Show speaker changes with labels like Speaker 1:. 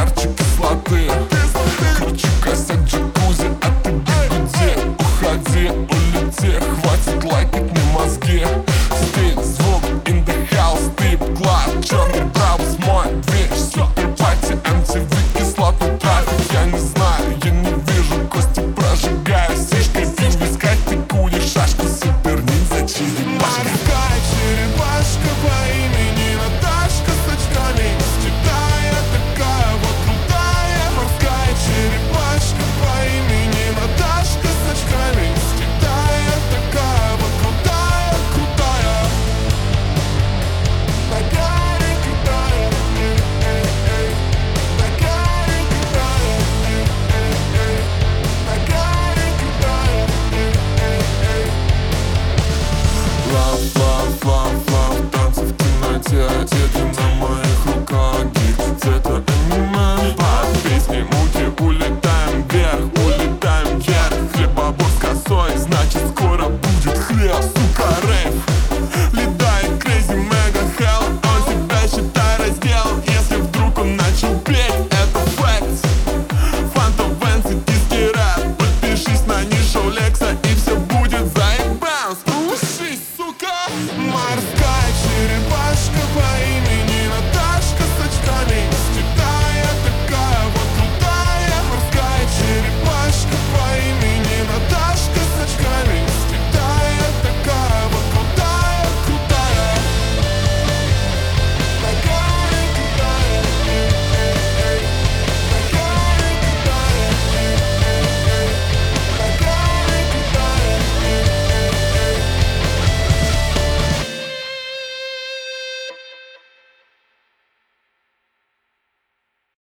Speaker 1: перчик кислоты. Кручу косяк джакузи, а ты бегуди. Уходи, улети, хватит лайкать мне мозги. Стиль, звук, in the house, тип, класс, черный браус, мой движ. Супер пати, MTV, кислотный трафик. Я не знаю, я не вижу, кости прожигаю сишкой. Пить вискать, ты куришь шашку, супер ниндзя, черепашка.
Speaker 2: Морская черепашка по имени Наташка с очками из Китая, такая вот крутая. Морская черепашка по имени Наташка с очками из Китая, такая вот крутая, крутая. Такая крутая, такая крутая, такая крутая.
Speaker 1: Love, love, love, love, танцы в темноте. Дети на моих руках, гид, это аниме. Под песни мути улетаем вверх, улетаем вверх. Хлебобор с косой, значит скоро будет хлеб. Сука, рейв, летай, crazy, mega hell. Он себя, считай, раздел. Если вдруг он начал петь, это факт. Фанта, Венс и диски рэп. Подпишись на нишу Лекса, и все будет заебанс. Уши, сука.
Speaker 2: Морская черепашка по